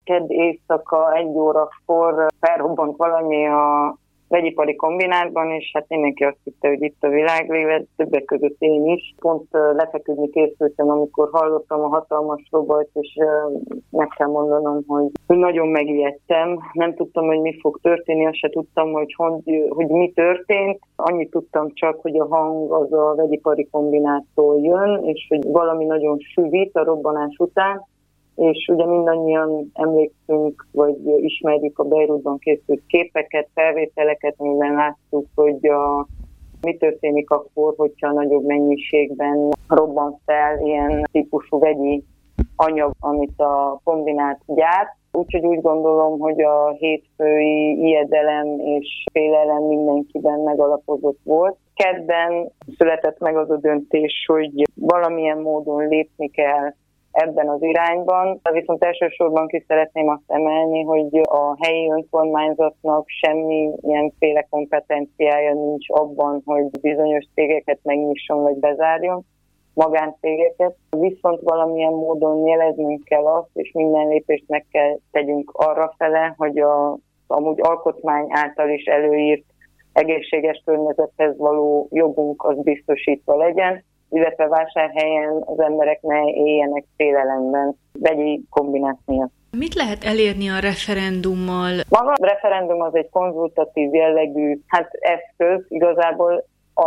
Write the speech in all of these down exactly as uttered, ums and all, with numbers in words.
kedd éjszaka egy órakor felrobbant valami a vegyipari kombinátban, és hát mindenki azt hitte, hogy itt a világvége, többek között én is. Pont lefeküdni készültem, amikor hallottam a hatalmas robajt, és meg kell mondanom, hogy nagyon megijedtem. Nem tudtam, hogy mi fog történni, azt se tudtam, hogy, hogy, hogy mi történt. Annyit tudtam csak, hogy a hang az a vegyipari kombináttól jön, és hogy valami nagyon süvít a robbanás után. És ugye mindannyian emlékszünk, vagy ismerjük a Beirutban készült képeket, felvételeket, amiben láttuk, hogy a, mi történik akkor, hogyha nagyobb mennyiségben robban fel ilyen típusú vegyi anyag, amit a kombinát gyárt. Úgyhogy úgy gondolom, hogy a hétfői ijedelem és félelem mindenkiben megalapozott volt. Kedden született meg az a döntés, hogy valamilyen módon lépni kell ebben az irányban. Viszont elsősorban ki szeretném azt emelni, hogy a helyi önkormányzatnak semmi ilyenféle kompetenciája nincs abban, hogy bizonyos cégeket megnyisson vagy bezárjon, magáncégeket. Viszont valamilyen módon jeleznünk kell azt, és minden lépést meg kell tegyünk arra fele, hogy a amúgy alkotmány által is előírt egészséges környezethez való jogunk az biztosítva legyen, illetve vásárhelyen az emberek ne éljenek félelemben vegyi kombinát miatt. Mit lehet elérni a referendummal? Maga a referendum az egy konzultatív jellegű hát eszköz, igazából a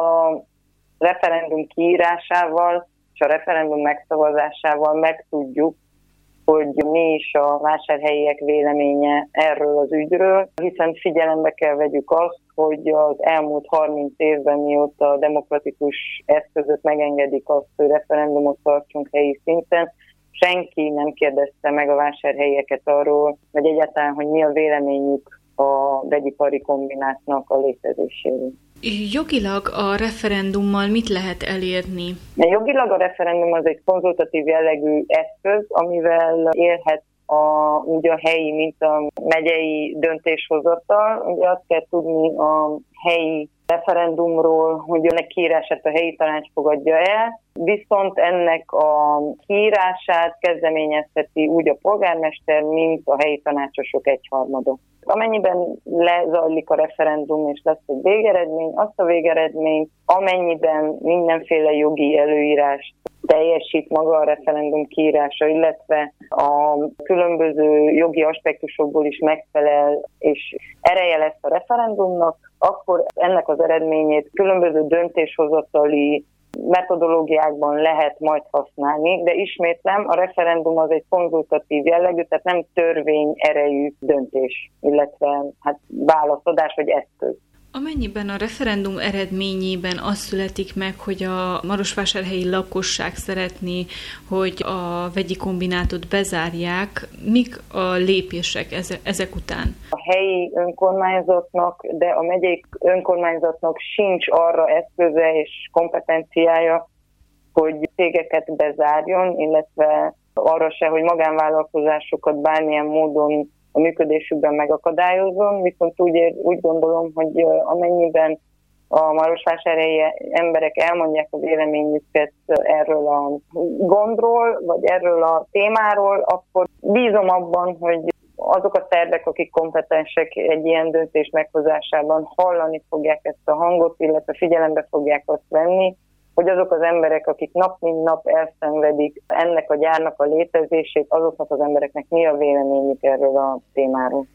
referendum kiírásával és a referendum megszavazásával megtudjuk, hogy mi is a vásárhelyiek véleménye erről az ügyről, hiszen figyelembe kell vegyük azt, hogy az elmúlt harminc évben, mióta a demokratikus eszközök megengedik azt, hogy referendumot tartsunk helyi szinten, senki nem kérdezte meg a vásárhelyieket arról, vagy egyáltalán, hogy mi a véleményük a vegyipari kombinátnak a létezéséről. Jogilag a referendummal mit lehet elérni? A jogilag a referendum az egy konzultatív jellegű eszköz, amivel élhet a, úgy a helyi, mint a megyei döntéshozatal. Ugye azt kell tudni a helyi referendumról, hogy ennek kiírását a helyi tanács fogadja el, viszont ennek a kiírását kezdeményezheti úgy a polgármester, mint a helyi tanácsosok egyharmada. Amennyiben lezajlik a referendum és lesz egy végeredmény, azt a végeredményt, amennyiben mindenféle jogi előírást teljesít maga a referendum kiírása, illetve a különböző jogi aspektusokból is megfelel, és ereje lesz a referendumnak, akkor ennek az eredményét különböző döntéshozatali metodológiákban lehet majd használni, de ismétlem, a referendum az egy konzultatív jellegű, tehát nem törvény erejű döntés, illetve hát válaszadás vagy eszköz. Amennyiben a referendum eredményében az születik meg, hogy a marosvásárhelyi lakosság szeretné, hogy a vegyi kombinátot bezárják, mik a lépések ezek után? A helyi önkormányzatnak, de a megyei önkormányzatnak sincs arra eszköze és kompetenciája, hogy cégeket bezárjon, illetve arra se, hogy magánvállalkozásokat bármilyen módon a működésükben megakadályozzon, viszont úgy, úgy gondolom, hogy amennyiben a marosvásárhelyi emberek elmondják a véleményüket erről a gondról, vagy erről a témáról, akkor bízom abban, hogy azok a szervek, akik kompetensek egy ilyen döntés meghozásában hallani fogják ezt a hangot, illetve figyelembe fogják azt venni, hogy azok az emberek, akik nap mint nap elszenvedik ennek a gyárnak a létezését, azoknak az embereknek mi a véleményük erről a témáról.